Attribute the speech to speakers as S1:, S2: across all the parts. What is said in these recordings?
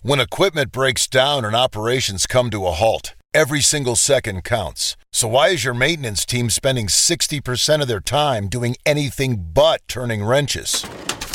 S1: When equipment breaks down and operations come to a halt, every single second counts. So why is your maintenance team spending 60% of their time doing anything but turning wrenches?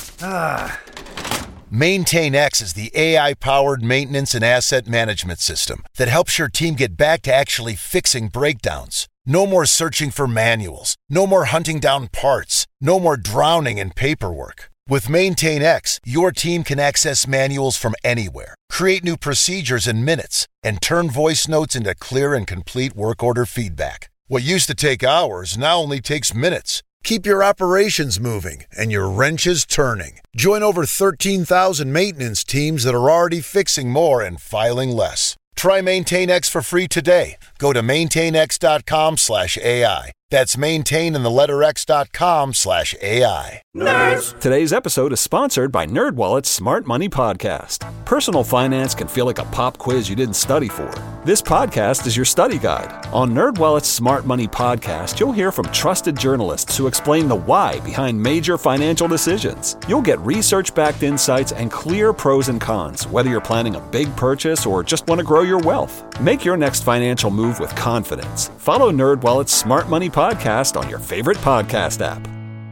S1: MaintainX is the AI-powered maintenance and asset management system that helps your team get back to actually fixing breakdowns. No more searching for manuals. No more hunting down parts. No more drowning in paperwork. With MaintainX, your team can access manuals from anywhere, create new procedures in minutes, and turn voice notes into clear and complete work order feedback. What used to take hours now only takes minutes. Keep your operations moving and your wrenches turning. Join over 13,000 maintenance teams that are already fixing more and filing less. Try MaintainX for free today. Go to maintainx.com/AI. That's maintain and the letter x.com/AI.
S2: Nerds! Today's episode is sponsored by NerdWallet's Smart Money Podcast. Personal finance can feel like a pop quiz you didn't study for. This podcast is your study guide. On NerdWallet's Smart Money Podcast, you'll hear from trusted journalists who explain the why behind major financial decisions. You'll get research-backed insights and clear pros and cons, whether you're planning a big purchase or just want to grow your wealth. Make your next financial move with confidence. Follow NerdWallet's Smart Money Podcast on your favorite podcast app.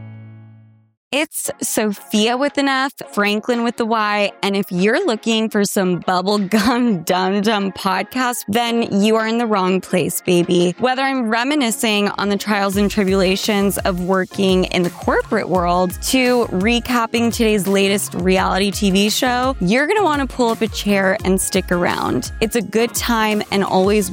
S3: It's Sophia with an F, Franklin with the Y, and if you're looking for some bubblegum dum-dum podcast, then you are in the wrong place, baby. Whether I'm reminiscing on the trials and tribulations of working in the corporate world to recapping today's latest reality TV show, you're going to want to pull up a chair and stick around. It's a good time and always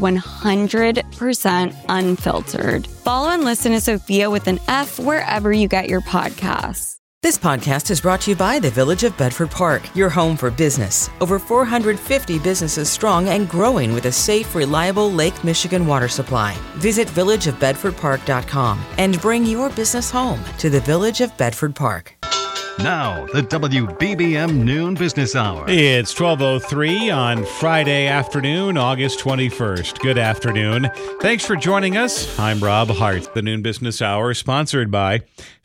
S3: 100% unfiltered. Follow and listen to Sophia with an F wherever you get your podcasts.
S4: This podcast is brought to you by the Village of Bedford Park, your home for business. Over 450 businesses strong and growing with a safe, reliable Lake Michigan water supply. Visit villageofbedfordpark.com and bring your business home to the Village of Bedford Park.
S5: Now, the WBBM Noon Business Hour.
S6: It's 12:03 on Friday afternoon, August 21st. Good afternoon. Thanks for joining us. I'm Rob Hart. The Noon Business Hour, sponsored by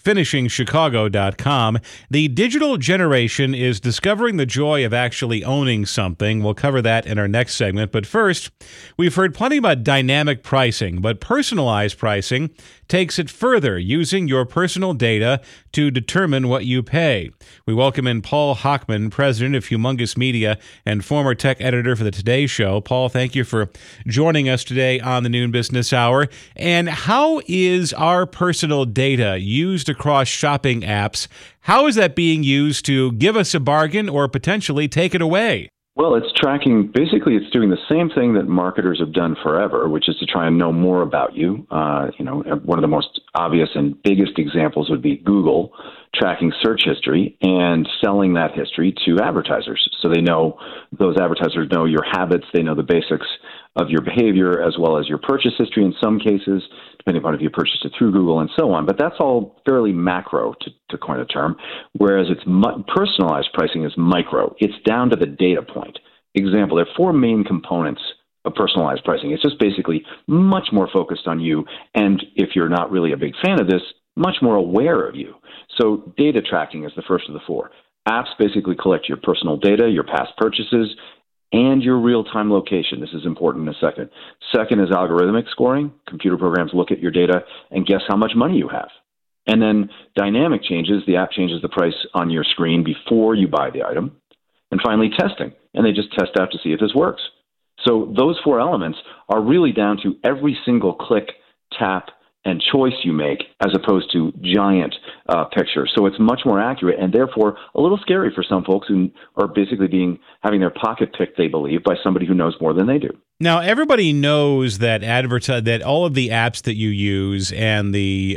S6: FinishingChicago.com. The digital generation is discovering the joy of actually owning something. We'll cover that in our next segment. But first, we've heard plenty about dynamic pricing, but personalized pricing takes it further, using your personal data to determine what you pay. We welcome in Paul Hochman, president of Humongous Media and former tech editor for the Today Show. Paul, thank you for joining us today on the Noon Business Hour. And how is our personal data used across shopping apps? How is that being used to give us a bargain or potentially take it away?
S7: Well, it's tracking, basically it's doing the same thing that marketers have done forever, which is to try and know more about you. One of the most obvious and biggest examples would be Google tracking search history and selling that history to advertisers. So they know, those advertisers know your habits, they know the basics of your behavior as well as your purchase history in some cases, depending upon if you purchased it through Google and so on. But that's all fairly macro, to coin a term, whereas it's personalized pricing is micro. It's down to the data point. Example, there are four main components of personalized pricing. It's just basically much more focused on you, and if you're not really a big fan of this, much more aware of you. So data tracking is the first of the four. Apps basically collect your personal data, your past purchases, and your real-time location. This is important in a second. Second is algorithmic scoring. Computer programs look at your data and guess how much money you have. And then dynamic changes. The app changes the price on your screen before you buy the item. And finally, testing. And they just test out to see if this works. So those four elements are really down to every single click, tap, and choice you make, as opposed to giant pictures. So it's much more accurate and therefore a little scary for some folks who are basically having their pocket picked, they believe, by somebody who knows more than they do.
S6: Now, everybody knows that that all of the apps that you use and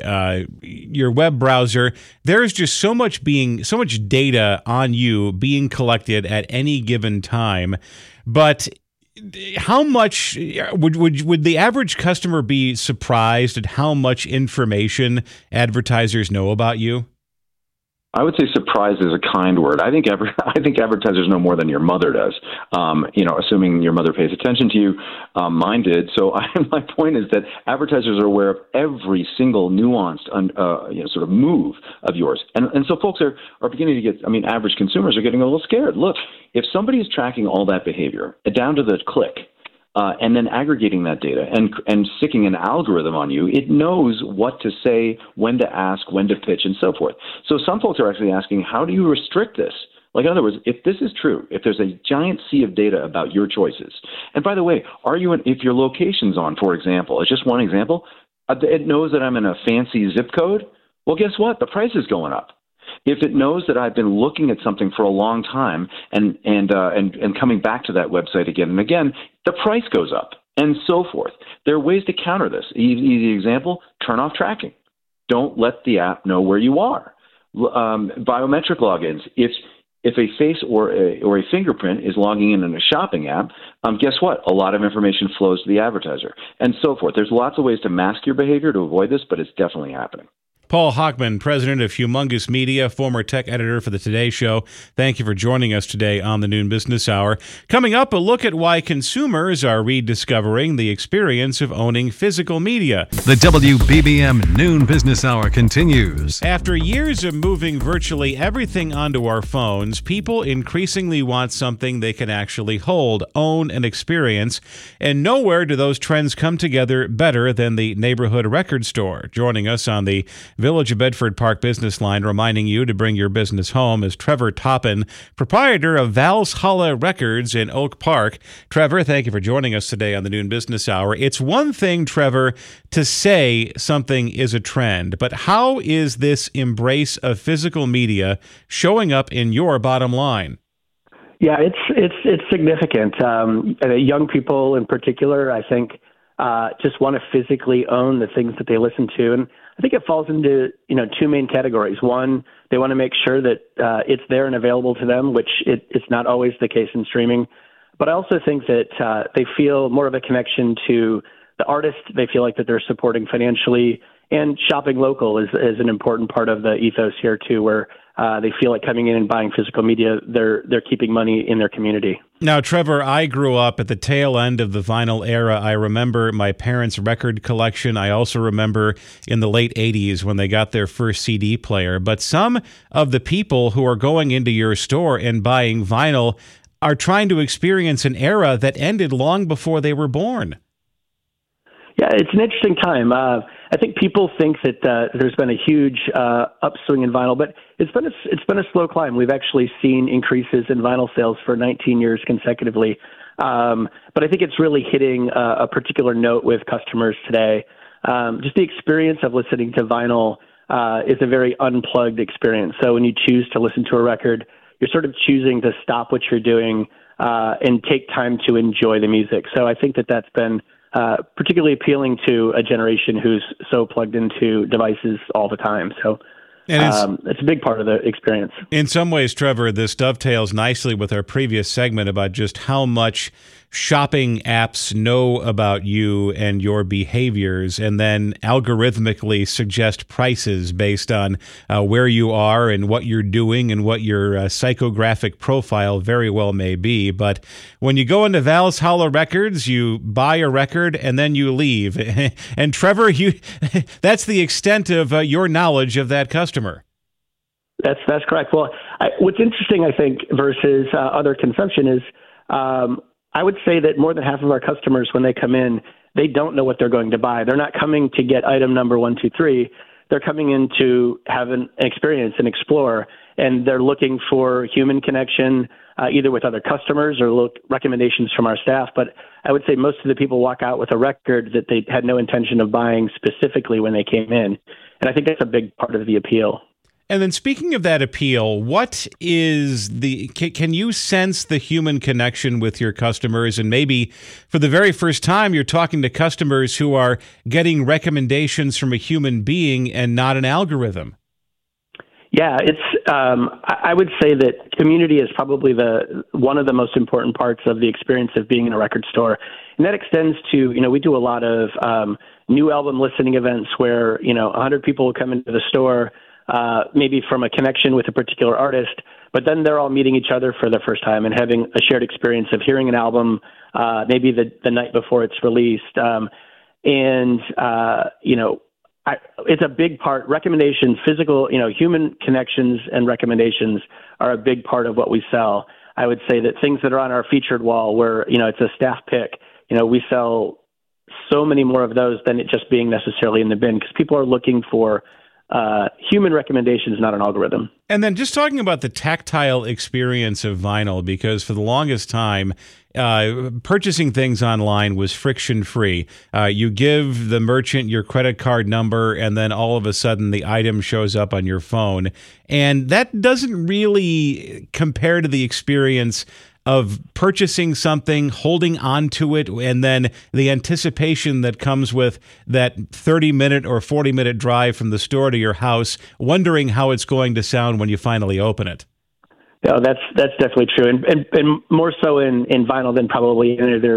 S6: your web browser, there's just so much data on you being collected at any given time. But how much would the average customer be surprised at how much information advertisers know about you?
S7: I would say surprise is a kind word. I think advertisers know more than your mother does. Assuming your mother pays attention to you, mine did. So my point is that advertisers are aware of every single nuanced, sort of move of yours, and so folks are beginning to get. I mean, average consumers are getting a little scared. Look, if somebody is tracking all that behavior down to the click. And then aggregating that data and sticking an algorithm on you, it knows what to say, when to ask, when to pitch, and so forth. So some folks are actually asking, how do you restrict this? Like, in other words, if this is true, if there's a giant sea of data about your choices, and by the way, if your location's on, for example, it's just one example, it knows that I'm in a fancy zip code, well, guess what? The price is going up. If it knows that I've been looking at something for a long time and coming back to that website again and again, the price goes up and so forth. There are ways to counter this. Easy example, turn off tracking. Don't let the app know where you are. Biometric logins. If a face or a fingerprint is logging in a shopping app, guess what? A lot of information flows to the advertiser and so forth. There's lots of ways to mask your behavior to avoid this, but it's definitely happening.
S6: Paul Hochman, president of Humongous Media, former tech editor for The Today Show. Thank you for joining us today on the Noon Business Hour. Coming up, a look at why consumers are rediscovering the experience of owning physical media.
S5: The WBBM Noon Business Hour continues.
S6: After years of moving virtually everything onto our phones, people increasingly want something they can actually hold, own, and experience. And nowhere do those trends come together better than the neighborhood record store. Joining us on the Village of Bedford Park business line, reminding you to bring your business home, is Trevor Toppin, proprietor of Valhalla Records in Oak Park. Trevor, thank you for joining us today on the Noon Business Hour. It's one thing, Trevor, to say something is a trend, but how is this embrace of physical media showing up in your bottom line?
S8: Yeah, it's significant. Young people in particular, I think, just want to physically own the things that they listen to. And I think it falls into, two main categories. One, they want to make sure that it's there and available to them, which it's not always the case in streaming. But I also think that they feel more of a connection to the artist. They feel like that they're supporting financially, and shopping local is an important part of the ethos here too, where they feel like coming in and buying physical media, they're keeping money in their community.
S6: Now, Trevor, I grew up at the tail end of the vinyl era. I remember my parents' record collection. I also remember in the late 80s when they got their first CD player. But some of the people who are going into your store and buying vinyl are trying to experience an era that ended long before they were born.
S8: Yeah, it's an interesting time. I think people think that there's been a huge upswing in vinyl, but it's been a slow climb. We've actually seen increases in vinyl sales for 19 years consecutively. But I think it's really hitting a particular note with customers today. Just the experience of listening to vinyl is a very unplugged experience. So when you choose to listen to a record, you're sort of choosing to stop what you're doing and take time to enjoy the music. So I think that that's been particularly appealing to a generation who's so plugged into devices all the time. So it's a big part of the experience.
S6: In some ways, Trevor, this dovetails nicely with our previous segment about just how much shopping apps know about you and your behaviors and then algorithmically suggest prices based on where you are and what you're doing and what your psychographic profile very well may be. But when you go into Valhalla Records, you buy a record and then you leave. And Trevor, that's the extent of your knowledge of that customer.
S8: That's correct. Well, what's interesting, I think, versus other consumption is I would say that more than half of our customers, when they come in, they don't know what they're going to buy. They're not coming to get item number 1, 2, 3. They're coming in to have an experience and explore, and they're looking for human connection, either with other customers or recommendations from our staff. But I would say most of the people walk out with a record that they had no intention of buying specifically when they came in. And I think that's a big part of the appeal.
S6: And then speaking of that appeal, what is can you sense the human connection with your customers? And maybe for the very first time, you're talking to customers who are getting recommendations from a human being and not an algorithm.
S8: Yeah, I would say that community is probably one of the most important parts of the experience of being in a record store. And that extends to, we do a lot of new album listening events where, 100 people will come into the store. maybe from a connection with a particular artist, but then they're all meeting each other for the first time and having a shared experience of hearing an album, maybe the night before it's released. It's a big part. Recommendations, physical, human connections and recommendations are a big part of what we sell. I would say that things that are on our featured wall where, it's a staff pick, we sell so many more of those than it just being necessarily in the bin because people are looking for human recommendations, not an algorithm.
S6: And then just talking about the tactile experience of vinyl, because for the longest time, purchasing things online was friction-free. You give the merchant your credit card number, and then all of a sudden the item shows up on your phone. And that doesn't really compare to the experience of purchasing something, holding on to it, and then the anticipation that comes with that 30-minute or 40-minute drive from the store to your house, wondering how it's going to sound when you finally open it.
S8: No, that's definitely true, and more so in vinyl than probably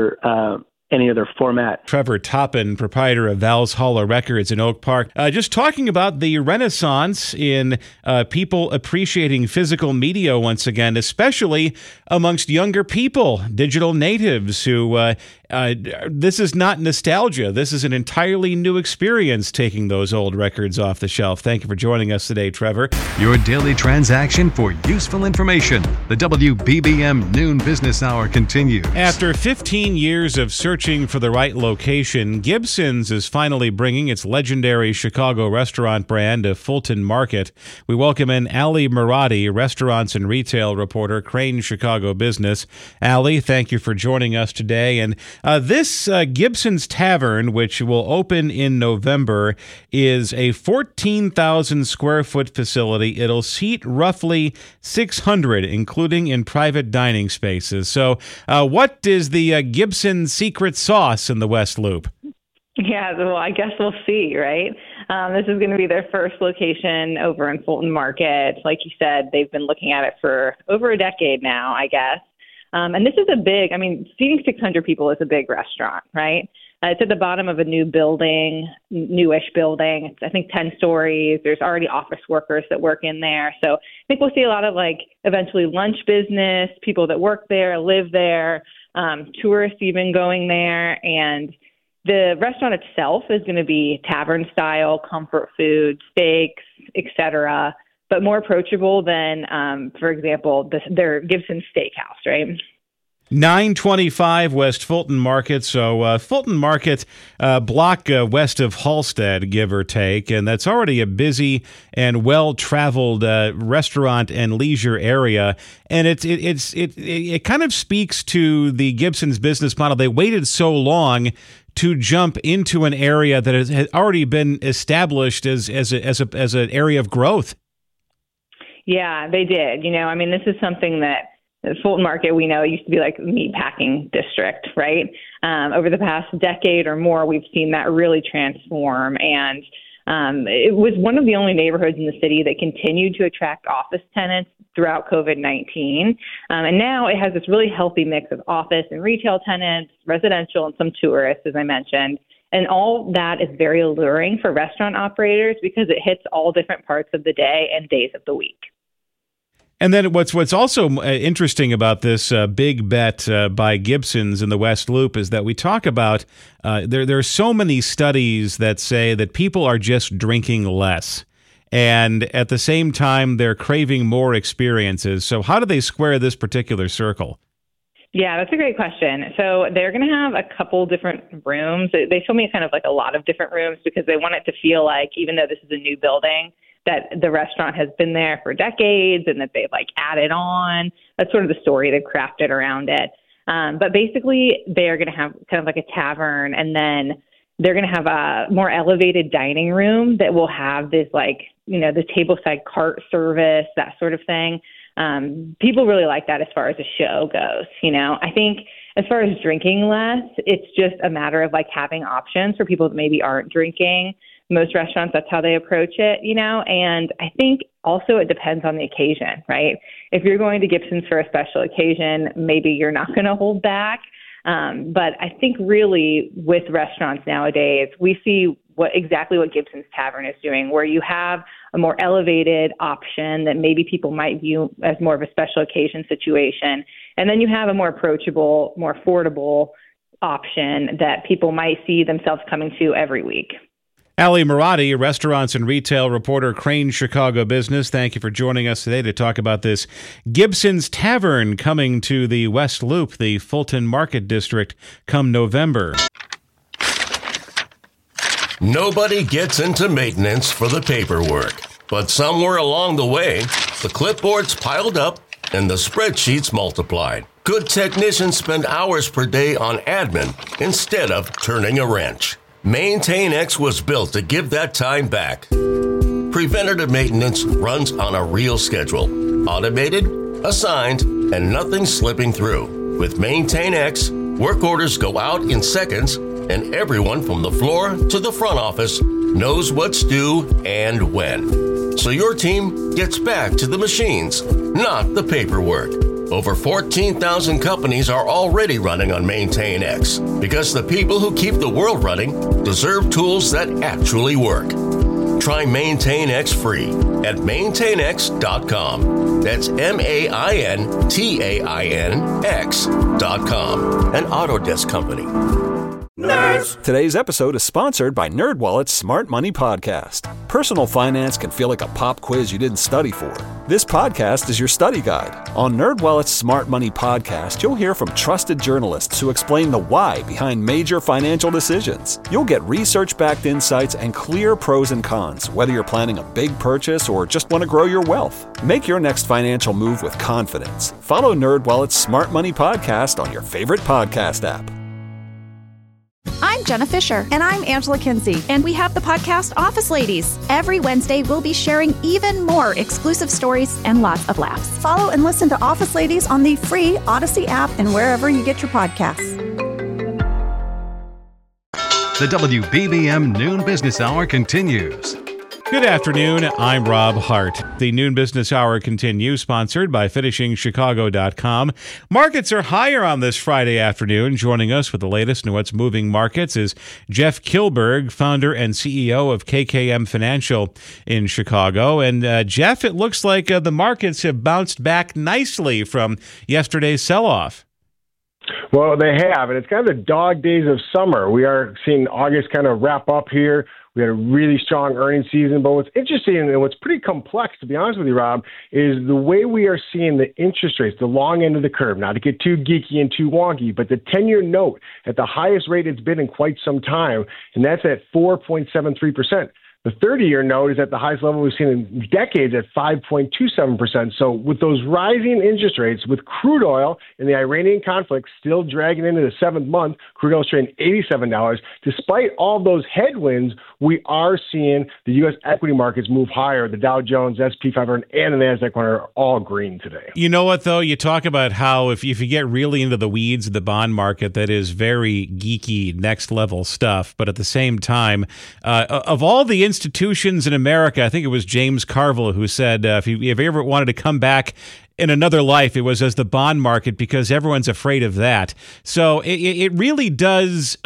S8: any other format.
S6: Trevor Toppin, proprietor of Val's Holler Records in Oak Park, just talking about the renaissance in people appreciating physical media once again, especially amongst younger people, digital natives who this is not nostalgia. This is an entirely new experience taking those old records off the shelf. Thank you for joining us today, Trevor.
S5: Your daily transaction for useful information. The WBBM Noon Business Hour continues.
S6: After 15 years of searching for the right location, Gibson's is finally bringing its legendary Chicago restaurant brand to Fulton Market. We welcome in Ali Muradi, restaurants and retail reporter, Crane Chicago Business. Ali, thank you for joining us today. And this Gibson's Tavern, which will open in November, is a 14,000 square foot facility. It'll seat roughly 600, including in private dining spaces. So what is the Gibson secret sauce in the West Loop?
S9: Yeah, well, I guess we'll see, right? This is going to be their first location over in Fulton Market. Like you said, they've been looking at it for over a decade now, I guess. And this is seating 600 people is a big restaurant, right? It's at the bottom of a new building, newish building. It's, I think, 10 stories. There's already office workers that work in there. So I think we'll see a lot of eventually lunch business, people that work there, live there, tourists even going there. And the restaurant itself is going to be tavern style, comfort food, steaks, etc., but more approachable than, for example, their Gibson Steakhouse, right?
S6: 925 West Fulton Market. So Fulton Market, block west of Halstead, give or take, and that's already a busy and well-traveled restaurant and leisure area. And it kind of speaks to the Gibson's business model. They waited so long to jump into an area that has already been established as an area of growth.
S9: Yeah, they did. This is something that Fulton Market, we know, used to be like a meatpacking district, right? Over the past decade or more, we've seen that really transform. And it was one of the only neighborhoods in the city that continued to attract office tenants throughout COVID-19. And now it has this really healthy mix of office and retail tenants, residential, and some tourists, as I mentioned. And all that is very alluring for restaurant operators because it hits all different parts of the day and days of the week.
S6: And then what's also interesting about this big bet by Gibson's in the West Loop is that we talk about there are so many studies that say that people are just drinking less. And at the same time, they're craving more experiences. So how do they square this particular circle?
S9: Yeah, that's a great question. So they're going to have a couple different rooms. They told me kind of like a lot of different rooms because they want it to feel like, even though this is a new building, that the restaurant has been there for decades and that they've added on. That's sort of the story they've crafted around it. But basically, they're going to have kind of like a tavern, and then they're going to have a more elevated dining room that will have this the tableside cart service, that sort of thing. People really like that as far as the show goes. I think as far as drinking less, it's just a matter of having options for people that maybe aren't drinking. Most restaurants, that's how they approach it, and I think also it depends on the occasion, right? If you're going to Gibson's for a special occasion, maybe you're not going to hold back. But I think really with restaurants nowadays, we see exactly what Gibson's Tavern is doing, where you have a more elevated option that maybe people might view as more of a special occasion situation. And then you have a more approachable, more affordable option that people might see themselves coming to every week.
S6: Ali Marotti, restaurants and retail reporter, Crane Chicago Business. Thank you for joining us today to talk about this Gibson's Tavern coming to the West Loop, the Fulton Market District, come November.
S10: Nobody gets into maintenance for the paperwork, but somewhere along the way, the clipboards piled up and the spreadsheets multiplied. Good technicians spend hours per day on admin instead of turning a wrench. MaintainX was built to give that time back. Preventative maintenance runs on a real schedule. Automated, assigned, and nothing slipping through. With MaintainX, work orders go out in seconds, and everyone from the floor to the front office knows what's due and when. So your team gets back to the machines, not the paperwork. Over 14,000 companies are already running on MaintainX because the people who keep the world running deserve tools that actually work. Try MaintainX free at maintainx.com. That's MaintainX.com. An Autodesk company.
S2: Nerds! Today's episode is sponsored by NerdWallet's Smart Money Podcast. Personal finance can feel like a pop quiz you didn't study for. This podcast is your study guide. On NerdWallet's Smart Money Podcast, you'll hear from trusted journalists who explain the why behind major financial decisions. You'll get research-backed insights and clear pros and cons, whether you're planning a big purchase or just want to grow your wealth. Make your next financial move with confidence. Follow NerdWallet's Smart Money Podcast on your favorite podcast app.
S11: I'm Jenna Fisher. And I'm Angela Kinsey. And we have the podcast Office Ladies. Every Wednesday, we'll be sharing even more exclusive stories and lots of laughs. Follow and listen to Office Ladies on the free Odyssey app and wherever you get your podcasts.
S5: The WBBM Noon Business Hour continues.
S6: Good afternoon. I'm Rob Hart. The Noon Business Hour continues, sponsored by FinishingChicago.com. Markets are higher on this Friday afternoon. Joining us with the latest in what's moving markets is Jeff Kilberg, founder and CEO of KKM Financial in Chicago. And Jeff, it looks like the markets have bounced back nicely from yesterday's sell-off.
S12: Well, they have, and it's kind of the dog days of summer. We are seeing August kind of wrap up here. We had a really strong earnings season, but what's interesting and what's pretty complex, to be honest with you, Rob, is the way we are seeing the interest rates, the long end of the curve, not to get too geeky and too wonky, but the 10-year note at the highest rate it's been in quite some time, and that's at 4.73%. The 30-year note is at the highest level we've seen in decades at 5.27%. So with those rising interest rates, with crude oil and the Iranian conflict still dragging into the seventh month, crude oil is trading $87. Despite all those headwinds, we are seeing the U.S. equity markets move higher. The Dow Jones, S&P 500, and the NASDAQ 100 are all green today.
S6: You know what, though? You talk about how if you get really into the weeds of the bond market, that is very geeky, next-level stuff. But at the same time, of all the institutions in America, I think it was James Carville who said if he ever wanted to come back in another life, it was as the bond market, because everyone's afraid of that. So it really does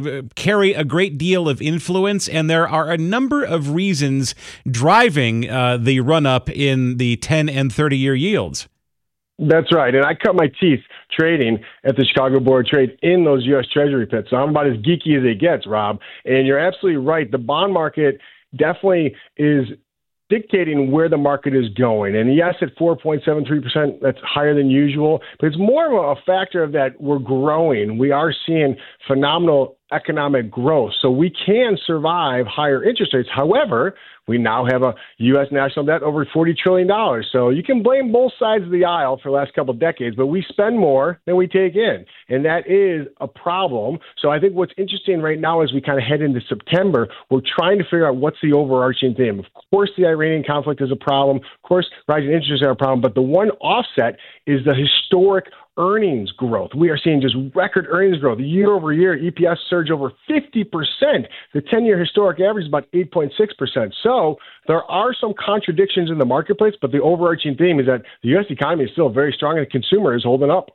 S6: carry a great deal of influence, and there are a number of reasons driving the run-up in the 10 and 30-year yields.
S12: That's right. And I cut my teeth trading at the Chicago Board of Trade in those U.S. Treasury pits. So I'm about as geeky as it gets, Rob. And you're absolutely right. The bond market definitely is dictating where the market is going. And yes, at 4.73%, that's higher than usual, but it's more of a factor of that we're growing. We are seeing phenomenal economic growth, so we can survive higher interest rates. However, we now have a U.S. national debt over $40 trillion. So you can blame both sides of the aisle for the last couple of decades, but we spend more than we take in. And that is a problem. So I think what's interesting right now as we kind of head into September, we're trying to figure out what's the overarching theme. Of course, the Iranian conflict is a problem. Of course, rising interest rates are a problem. But the one offset is the historic earnings growth. We are seeing just record earnings growth. Year over year, EPS surge over 50%. The 10-year historic average is about 8.6%. So there are some contradictions in the marketplace, but the overarching theme is that the U.S. economy is still very strong and the consumer is holding up.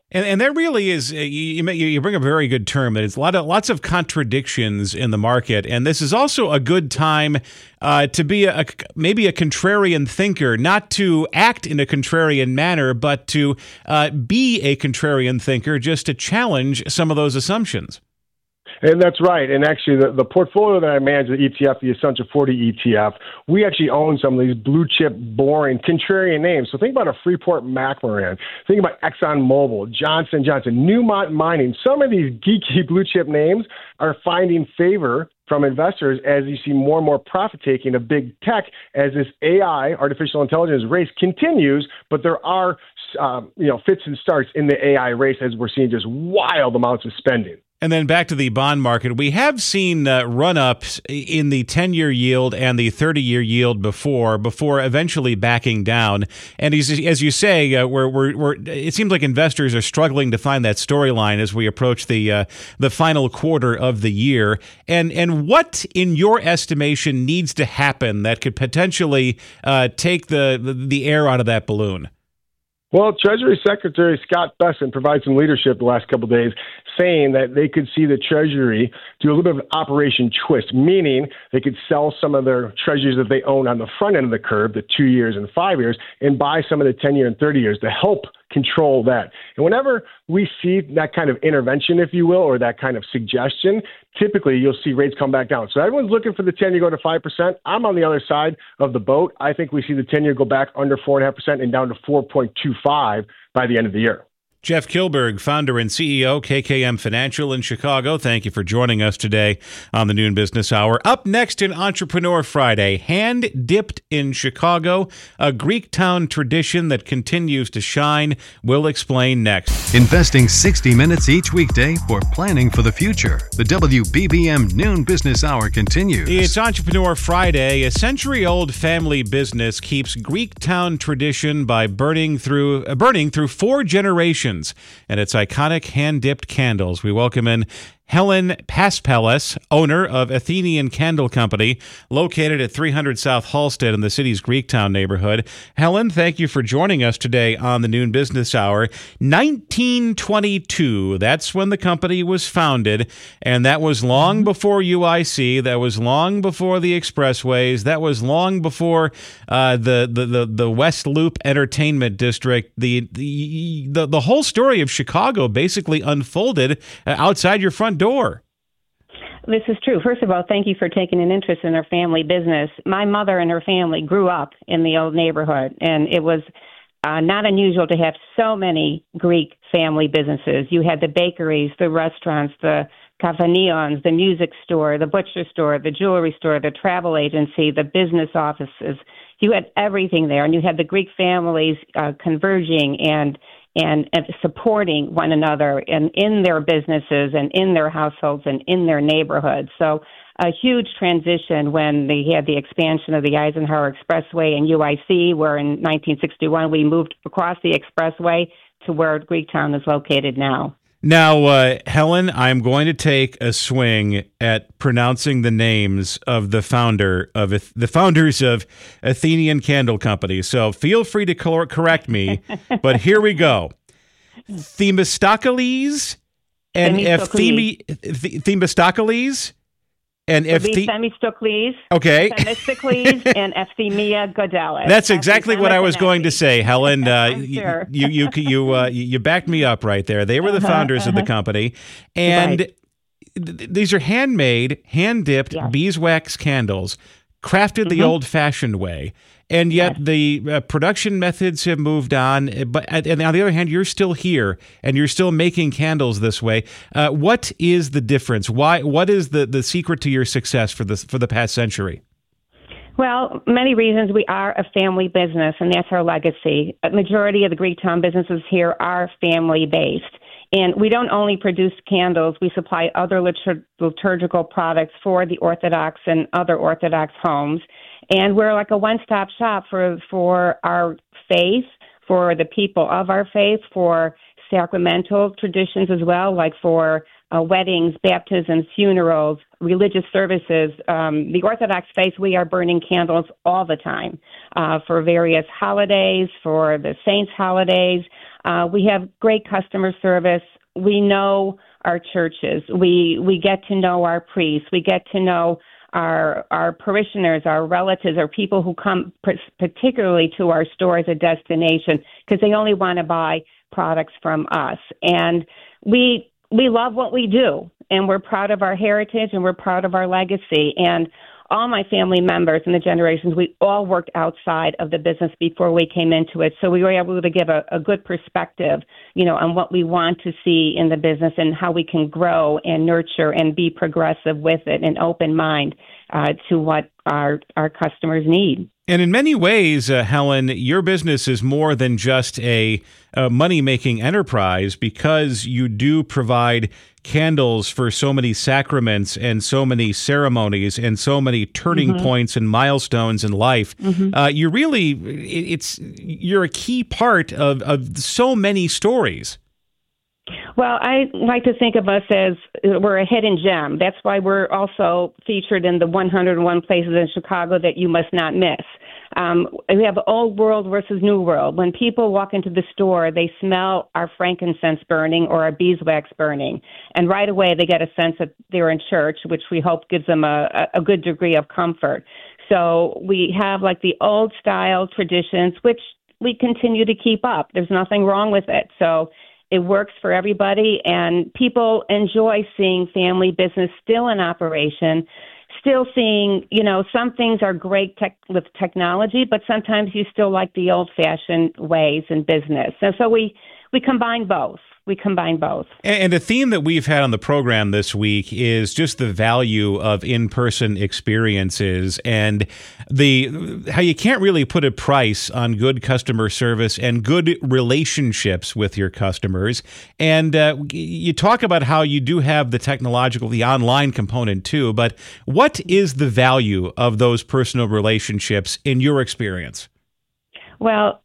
S6: And there really is, you bring up a very good term, that it's lots of contradictions in the market. And this is also a good time to be maybe a contrarian thinker, not to act in a contrarian manner, but to be a contrarian thinker, just to challenge some of those assumptions.
S12: And that's right. And actually, the portfolio that I manage, the ETF, the Essential 40 ETF, we actually own some of these blue chip, boring, contrarian names. So think about a Freeport-McMoRan. Think about ExxonMobil, Johnson & Johnson, Newmont Mining. Some of these geeky blue chip names are finding favor from investors as you see more and more profit taking of big tech as this AI, artificial intelligence race continues. But there are, fits and starts in the AI race as we're seeing just wild amounts of spending.
S6: And then back to the bond market, we have seen run-ups in the 10-year yield and the 30-year yield before eventually backing down. And as you say, it seems like investors are struggling to find that storyline as we approach the final quarter of the year. And what, in your estimation, needs to happen that could potentially take the air out of that balloon?
S12: Well, Treasury Secretary Scott Bessent provided some leadership the last couple of days, saying that they could see the Treasury do a little bit of Operation Twist, meaning they could sell some of their treasuries that they own on the front end of the curve, the 2 years and 5 years, and buy some of the 10-year and 30 years to help control that. And whenever we see that kind of intervention, if you will, or that kind of suggestion, typically you'll see rates come back down. So everyone's looking for the 10-year go to 5%. I'm on the other side of the boat. I think we see the 10-year go back under 4.5% and down to 4.25 by the end of the year.
S6: Jeff Kilberg, founder and CEO, KKM Financial in Chicago. Thank you for joining us today on the Noon Business Hour. Up next in Entrepreneur Friday, hand-dipped in Chicago, a Greektown tradition that continues to shine. We'll explain next.
S5: Investing 60 minutes each weekday for planning for the future. The WBBM Noon Business Hour continues.
S6: It's Entrepreneur Friday. A century-old family business keeps Greektown tradition by burning through 4 generations and its iconic hand-dipped candles. We welcome in Helen Paspeles, owner of Athenian Candle Company, located at 300 South Halsted in the city's Greektown neighborhood. Helen, thank you for joining us today on the Noon Business Hour. 1922, that's when the company was founded, and that was long before UIC, that was long before the expressways, that was long before the West Loop Entertainment District. The whole story of Chicago basically unfolded outside your front door.
S13: This is true. First of all, thank you for taking an interest in our family business. My mother and her family grew up in the old neighborhood, and it was not unusual to have so many Greek family businesses. You had the bakeries, the restaurants, the kafanions, the music store, the butcher store, the jewelry store, the travel agency, the business offices. You had everything there, and you had the Greek families converging and supporting one another and in their businesses and in their households and in their neighborhoods. So a huge transition when they had the expansion of the Eisenhower Expressway and UIC, where in 1961 we moved across the expressway to where Greektown is located now.
S6: Now, Helen, I'm going to take a swing at pronouncing the names of the founders of Athenian Candle Company. So feel free to correct me, but here we go. Themistocles and Themistocles and
S13: Themistocles.
S6: Okay.
S13: Themistocles and Euphemia Godelis.
S6: That's exactly what I was going to say, Helen.
S13: Sure.
S6: You backed me up right there. They were the founders of the company, and these are handmade, hand-dipped beeswax candles, crafted the old-fashioned way. And yet the production methods have moved on. But and on the other hand, you're still here and you're still making candles this way. What is the difference? What is the secret to your success for the past century?
S13: Well, many reasons. We are a family business, and that's our legacy. A majority of the Greektown businesses here are family-based. And we don't only produce candles, we supply other liturgical products for the Orthodox and other Orthodox homes. And we're like a one-stop shop for our faith, for the people of our faith, for sacramental traditions as well, like for weddings, baptisms, funerals, religious services. The Orthodox faith, we are burning candles all the time for various holidays, for the saints' holidays. We have great customer service. We know our churches. We get to know our priests. We get to know our parishioners, our relatives, our people who come particularly to our store as a destination because they only want to buy products from us. And we love what we do, and we're proud of our heritage, and we're proud of our legacy. And all my family members and the generations, we all worked outside of the business before we came into it. So we were able to give a good perspective, on what we want to see in the business and how we can grow and nurture and be progressive with it, and open mind to what our customers need.
S6: And in many ways, Helen, your business is more than just a money-making enterprise, because you do provide candles for so many sacraments and so many ceremonies and so many turning points and milestones in life. You really, you're a key part of so many stories.
S13: Well, I like to think of us as we're a hidden gem. That's why we're also featured in the 101 places in Chicago that you must not miss. We have old world versus new world. When people walk into the store, they smell our frankincense burning or our beeswax burning, and right away they get a sense that they're in church, which we hope gives them a good degree of comfort. So we have like the old style traditions, which we continue to keep up. There's nothing wrong with it. So it works for everybody, and people enjoy seeing family business still in operation, still seeing, some things are great with technology, but sometimes you still like the old-fashioned ways in business. And so we combine both. And
S6: a theme that we've had on the program this week is just the value of in-person experiences, and how you can't really put a price on good customer service and good relationships with your customers. And you talk about how you do have the online component too, but what is the value of those personal relationships in your experience?
S13: Well,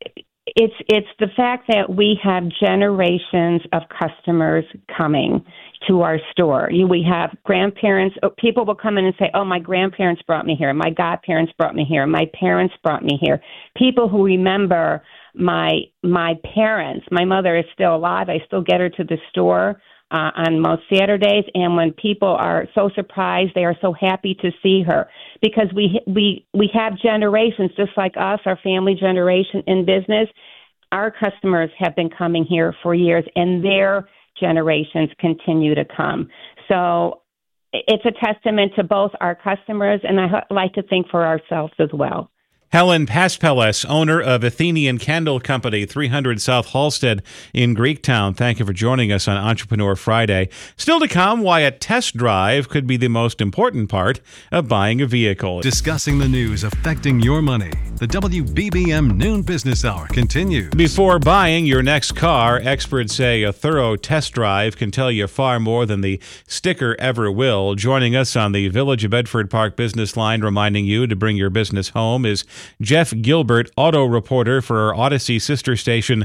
S13: it's the fact that we have generations of customers coming to our store. We have grandparents. People will come in and say, "Oh, my grandparents brought me here. My godparents brought me here. My parents brought me here." People who remember my parents. My mother is still alive. I still get her to the store on most Saturdays, and when people are so surprised, they are so happy to see her, because we have generations just like us, our family generation in business. Our customers have been coming here for years, and their generations continue to come. So it's a testament to both our customers, and I like to think for ourselves as well.
S6: Helen Paspeles, owner of Athenian Candle Company, 300 South Halsted in Greektown. Thank you for joining us on Entrepreneur Friday. Still to come, why a test drive could be the most important part of buying a vehicle.
S5: Discussing the news affecting your money. The WBBM Noon Business Hour continues.
S6: Before buying your next car, experts say a thorough test drive can tell you far more than the sticker ever will. Joining us on the Village of Bedford Park business line, reminding you to bring your business home, is Jeff Gilbert, auto reporter for our Odyssey sister station,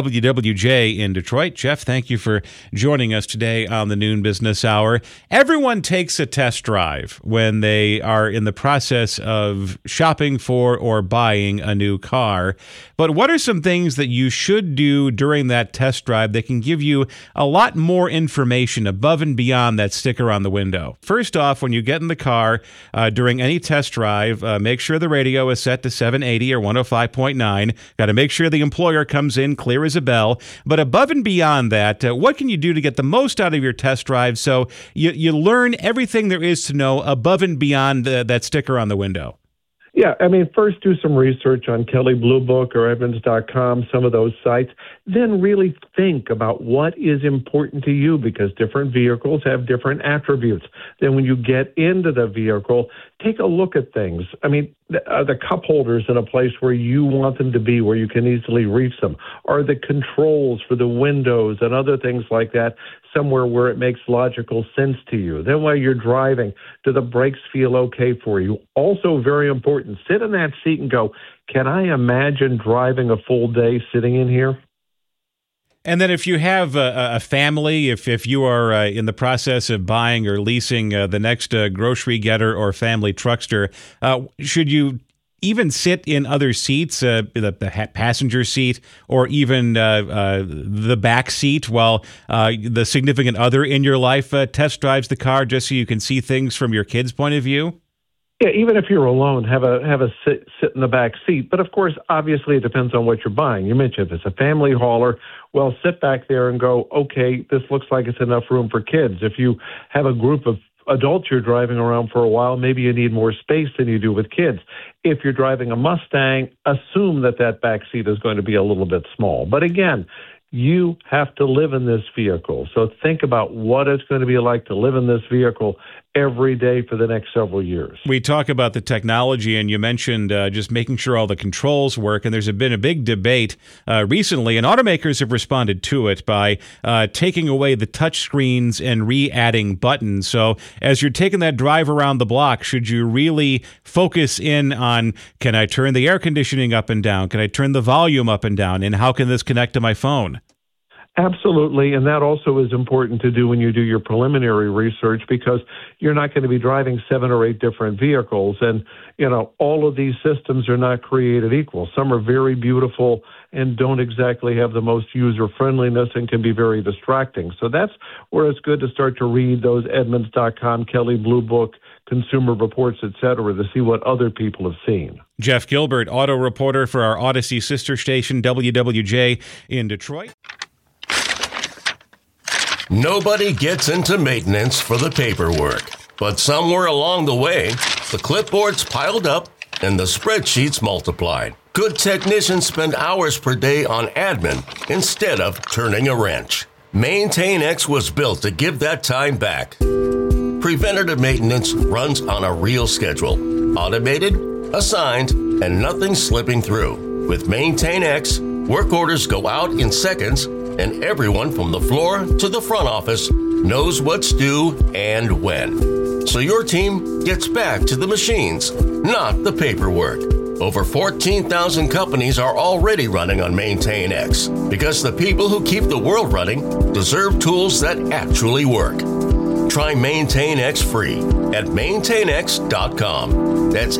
S6: WWJ in Detroit. Jeff, thank you for joining us today on the Noon Business Hour. Everyone takes a test drive when they are in the process of shopping for or buying a new car. But what are some things that you should do during that test drive that can give you a lot more information above and beyond that sticker on the window? First off, when you get in the car during any test drive, make sure the radio is set to 780 or 105.9. Got to make sure the employer comes in clear as a bell. But above and beyond that, what can you do to get the most out of your test drive so you learn everything there is to know above and beyond that sticker on the window?
S14: Yeah, first do some research on Kelley Blue Book or Evans.com, some of those sites. Then really think about what is important to you, because different vehicles have different attributes. Then when you get into the vehicle, take a look at things. Are the cup holders in a place where you want them to be, where you can easily reach them? Are the controls for the windows and other things like that somewhere where it makes logical sense to you? Then while you're driving, do the brakes feel okay for you? Also very important, sit in that seat and go, can I imagine driving a full day sitting in here?
S6: And then if you have a family, if you are in the process of buying or leasing the next grocery getter or family truckster, should you even sit in other seats, the passenger seat, or even the back seat while the significant other in your life test drives the car, just so you can see things from your kid's point of view?
S14: Yeah, even if you're alone, have a sit in the back seat. But of course, obviously, it depends on what you're buying. You mentioned if it's a family hauler, well, sit back there and go, okay, this looks like it's enough room for kids. If you have a group of adults you're driving around for a while, maybe you need more space than you do with kids. If you're driving a Mustang, assume that back seat is going to be a little bit small. But again, you have to live in this vehicle. So think about what it's going to be like to live in this vehicle every day for the next several years.
S6: We talk about the technology, and you mentioned just making sure all the controls work, and there's been a big debate recently, and automakers have responded to it by taking away the touch screens and re-adding buttons. So as you're taking that drive around the block, should you really focus in on, can I turn the air conditioning up and down? Can I turn the volume up and down? And how can this connect to my phone?
S14: Absolutely, and that also is important to do when you do your preliminary research, because you're not going to be driving 7 or 8 different vehicles, and all of these systems are not created equal. Some are very beautiful and don't exactly have the most user friendliness and can be very distracting. So that's where it's good to start to read those Edmunds.com, Kelley Blue Book, Consumer Reports, etc., to see what other people have seen.
S6: Jeff Gilbert, auto reporter for our Odyssey sister station WWJ in Detroit.
S10: Nobody gets into maintenance for the paperwork, but somewhere along the way, the clipboards piled up and the spreadsheets multiplied. Good technicians spend hours per day on admin instead of turning a wrench. MaintainX was built to give that time back. Preventative maintenance runs on a real schedule, automated, assigned, and nothing slipping through. With MaintainX, work orders go out in seconds, and everyone from the floor to the front office knows what's due and when. So your team gets back to the machines, not the paperwork. Over 14,000 companies are already running on MaintainX, because the people who keep the world running deserve tools that actually work. Try MaintainX free at maintainx.com. That's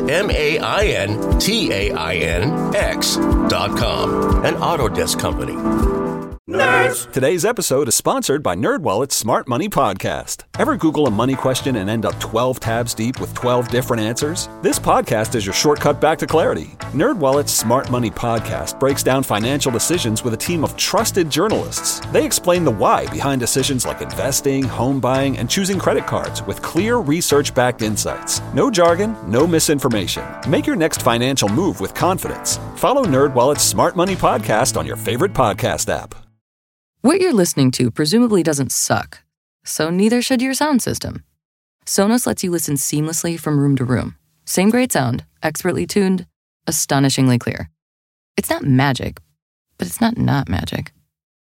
S10: MaintainX.com. An Autodesk company.
S2: Nerds! Today's episode is sponsored by NerdWallet's Smart Money Podcast. Ever Google a money question and end up 12 tabs deep with 12 different answers? This podcast is your shortcut back to clarity. NerdWallet's Smart Money Podcast breaks down financial decisions with a team of trusted journalists. They explain the why behind decisions like investing, home buying, and choosing credit cards with clear research-backed insights. No jargon, no misinformation. Make your next financial move with confidence. Follow NerdWallet's Smart Money Podcast on your favorite podcast app.
S15: What you're listening to presumably doesn't suck, so neither should your sound system. Sonos lets you listen seamlessly from room to room. Same great sound, expertly tuned, astonishingly clear. It's not magic, but it's not magic.